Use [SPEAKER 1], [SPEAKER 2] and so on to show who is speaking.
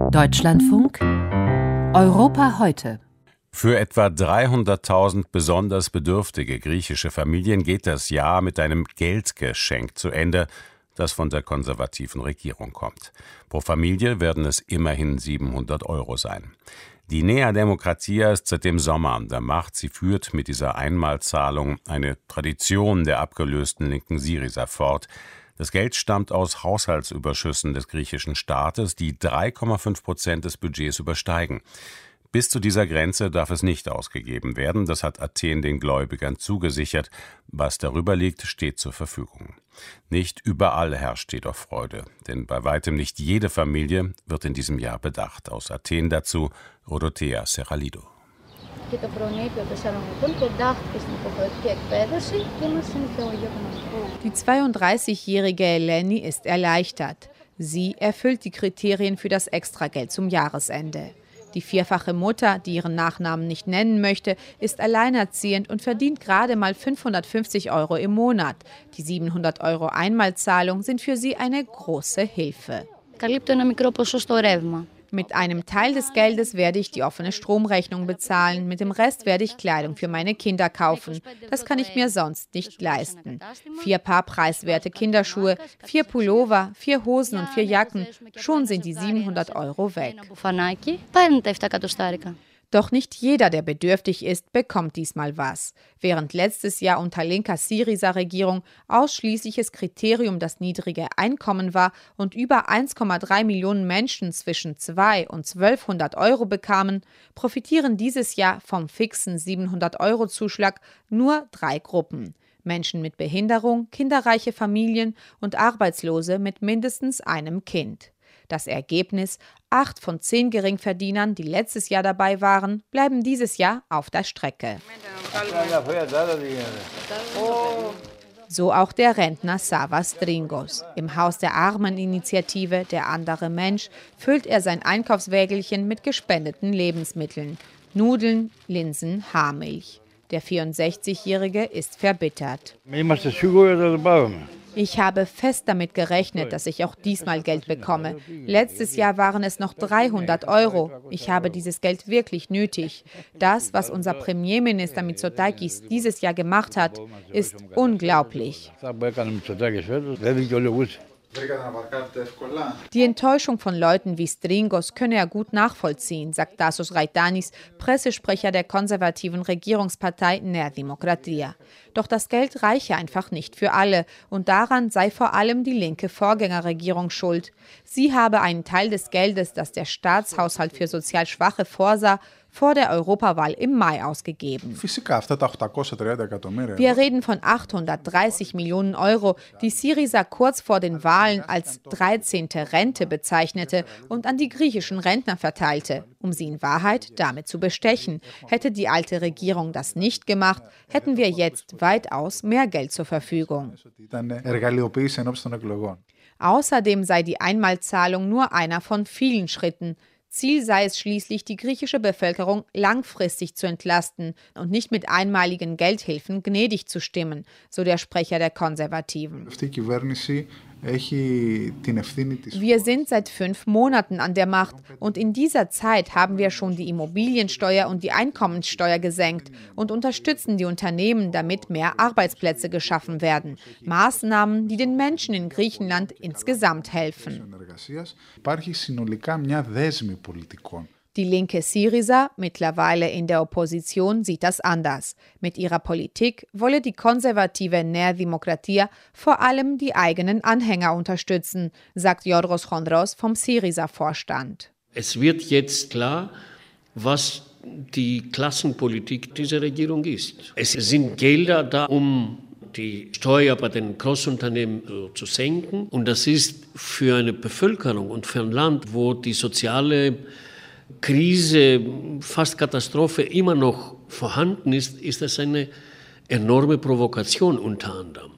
[SPEAKER 1] Deutschlandfunk Europa heute.
[SPEAKER 2] Für etwa 300.000 besonders bedürftige griechische Familien geht das Jahr mit einem Geldgeschenk zu Ende, das von der konservativen Regierung kommt. Pro Familie werden es immerhin 700 € sein. Die Nea Demokratia ist seit dem Sommer an der Macht. Sie führt mit dieser Einmalzahlung eine Tradition der abgelösten linken Syriza fort. Das Geld stammt aus Haushaltsüberschüssen des griechischen Staates, die 3,5% des Budgets übersteigen. Bis zu dieser Grenze darf es nicht ausgegeben werden. Das hat Athen den Gläubigern zugesichert. Was darüber liegt, steht zur Verfügung. Nicht überall herrscht jedoch Freude, denn bei weitem nicht jede Familie wird in diesem Jahr bedacht. Aus Athen dazu Rodotea Serralidou.
[SPEAKER 3] Die 32-jährige Eleni ist erleichtert. Sie erfüllt die Kriterien für das Extrageld zum Jahresende. Die vierfache Mutter, die ihren Nachnamen nicht nennen möchte, ist alleinerziehend und verdient gerade mal 550 € im Monat. Die 700 € Einmalzahlung sind für sie eine große Hilfe. Mit einem Teil des Geldes werde ich die offene Stromrechnung bezahlen, mit dem Rest werde ich Kleidung für meine Kinder kaufen. Das kann ich mir sonst nicht leisten. 4 Paar preiswerte Kinderschuhe, 4 Pullover, 4 Hosen und 4 Jacken, schon sind die 700 € weg. Doch nicht jeder, der bedürftig ist, bekommt diesmal was. Während letztes Jahr unter linker Syriza-Regierung ausschließliches Kriterium das niedrige Einkommen war und über 1,3 Millionen Menschen zwischen 2 und 1200 € bekamen, profitieren dieses Jahr vom fixen 700 € Zuschlag nur 3 Gruppen. Menschen mit Behinderung, kinderreiche Familien und Arbeitslose mit mindestens einem Kind. Das Ergebnis: 8 von 10 Geringverdienern, die letztes Jahr dabei waren, bleiben dieses Jahr auf der Strecke. So auch der Rentner Savas Dringos. Im Haus der Armeninitiative Der andere Mensch füllt er sein Einkaufswägelchen mit gespendeten Lebensmitteln: Nudeln, Linsen, Haarmilch. Der 64-Jährige ist verbittert. Ich habe fest damit gerechnet, dass ich auch diesmal Geld bekomme. Letztes Jahr waren es noch 300 €. Ich habe dieses Geld wirklich nötig. Das, was unser Premierminister Mitsotakis dieses Jahr gemacht hat, ist unglaublich. Die Enttäuschung von Leuten wie Stringos könne er gut nachvollziehen, sagt Tassos Raitanis, Pressesprecher der konservativen Regierungspartei Nea Demokratia. Doch das Geld reiche einfach nicht für alle und daran sei vor allem die linke Vorgängerregierung schuld. Sie habe einen Teil des Geldes, das der Staatshaushalt für sozial Schwache vorsah, vor der Europawahl im Mai ausgegeben. Wir reden von 830 Millionen €, die Syriza kurz vor den Wahlen als 13. Rente bezeichnete und an die griechischen Rentner verteilte, um sie in Wahrheit damit zu bestechen. Hätte die alte Regierung das nicht gemacht, hätten wir jetzt weitaus mehr Geld zur Verfügung. Außerdem sei die Einmalzahlung nur einer von vielen Schritten. Ziel sei es schließlich, die griechische Bevölkerung langfristig zu entlasten und nicht mit einmaligen Geldhilfen gnädig zu stimmen, so der Sprecher der Konservativen. Wir sind seit 5 Monaten an der Macht und in dieser Zeit haben wir schon die Immobiliensteuer und die Einkommenssteuer gesenkt und unterstützen die Unternehmen, damit mehr Arbeitsplätze geschaffen werden. Maßnahmen, die den Menschen in Griechenland insgesamt helfen. Die linke Syriza, mittlerweile in der Opposition, sieht das anders. Mit ihrer Politik wolle die konservative Nea Demokratia vor allem die eigenen Anhänger unterstützen, sagt Giorgos Chondros vom Syriza-Vorstand.
[SPEAKER 4] Es wird jetzt klar, was die Klassenpolitik dieser Regierung ist. Es sind Gelder da, um die Steuer bei den Großunternehmen zu senken. Und das ist für eine Bevölkerung und für ein Land, wo die soziale Krise, fast Katastrophe immer noch vorhanden ist, ist das eine enorme Provokation unter anderem.